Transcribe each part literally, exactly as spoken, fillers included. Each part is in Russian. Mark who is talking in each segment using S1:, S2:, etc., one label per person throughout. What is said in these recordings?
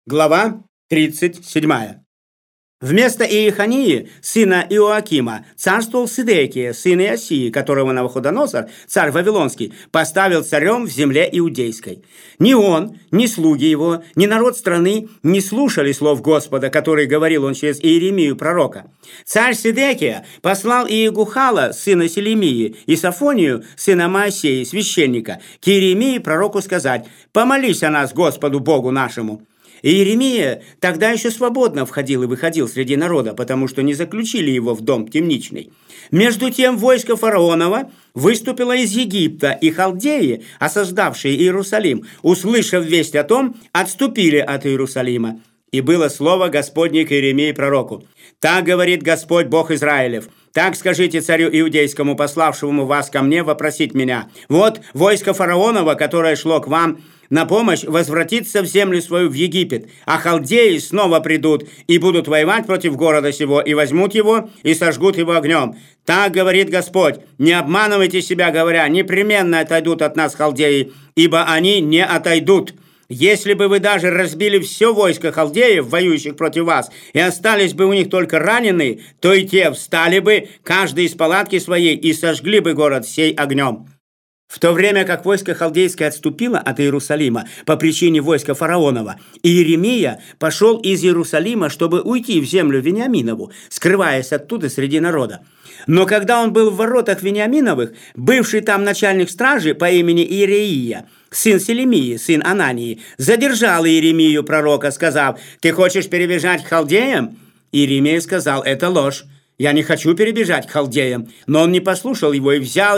S1: Глава тридцать седьмая. Вместо Иехонии, сына Иоакима, царствовал Сидекия, сын Иосии, которого Навуходоносор, царь Вавилонский, поставил царем в земле Иудейской. Ни он, ни слуги его, ни народ страны не слушали слов Господа, который говорил он через Иеремию пророка. Царь Сидекия послал Иегухала, сына Селемии, и Софонию, сына Моисея, священника, к Иеремии пророку сказать: «Помолись о нас Господу Богу нашему». И Иеремия тогда еще свободно входил и выходил среди народа, потому что не заключили его в дом темничный. Между тем войско фараонова выступило из Египта, и халдеи, осаждавшие Иерусалим, услышав весть о том, отступили от Иерусалима. И было слово Господне к Иеремии пророку: «Так говорит Господь Бог Израилев, так скажите царю иудейскому, пославшему вас ко мне, вопросить меня: вот войско фараонова, которое шло к вам на помощь, возвратится в землю свою в Египет, а халдеи снова придут и будут воевать против города сего, и возьмут его, и сожгут его огнем. Так говорит Господь: не обманывайте себя, говоря: непременно отойдут от нас халдеи, ибо они не отойдут. Если бы вы даже разбили все войско халдеев, воюющих против вас, и остались бы у них только раненые, то и те встали бы, каждый из палатки своей, и сожгли бы город сей огнем». В то время как войско халдейское отступило от Иерусалима по причине войска фараонова, Иеремия пошел из Иерусалима, чтобы уйти в землю Вениаминову, скрываясь оттуда среди народа. Но когда он был в воротах Вениаминовых, бывший там начальник стражи по имени Иереия, сын Селемии, сын Анании, задержал Иеремию пророка, сказав: «Ты хочешь перебежать к халдеям?» Иеремия сказал: «Это ложь. Я не хочу перебежать к халдеям». Но он не послушал его и взял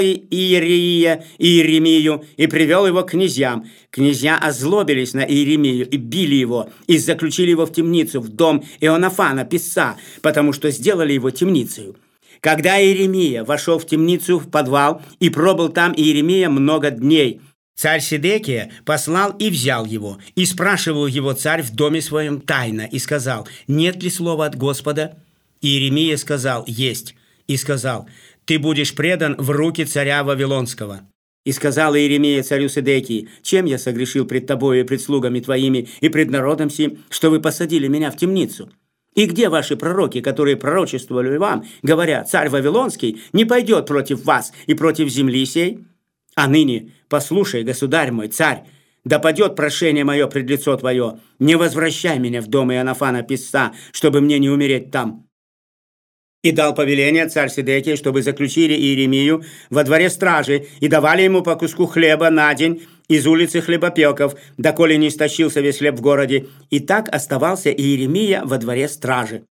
S1: Иереия и Иеремию и привел его к князьям. Князья озлобились на Иеремию и били его, и заключили его в темницу, в дом Ионафана, писца, потому что сделали его темницей. Когда Иеремия вошел в темницу, в подвал, и пробыл там Иеремия много дней, царь Сидекия послал и взял его, и спрашивал его царь в доме своем тайно, и сказал: «Нет ли слова от Господа?» Иеремия сказал: «Есть». И сказал: «Ты будешь предан в руки царя Вавилонского». И сказал Иеремия царю Сидекии: «Чем я согрешил пред тобою и пред слугами твоими и пред народом сим, что вы посадили меня в темницу? И где ваши пророки, которые пророчествовали вам, говоря: царь Вавилонский не пойдет против вас и против земли сей? А ныне послушай, государь мой, царь, да падет прошение мое пред лицо твое, не возвращай меня в дом Ионафана писца, чтобы мне не умереть там». И дал повеление царь Сидекия, чтобы заключили Иеремию во дворе стражи и давали ему по куску хлеба на день из улицы хлебопеков, доколе не истощился весь хлеб в городе. И так оставался Иеремия во дворе стражи.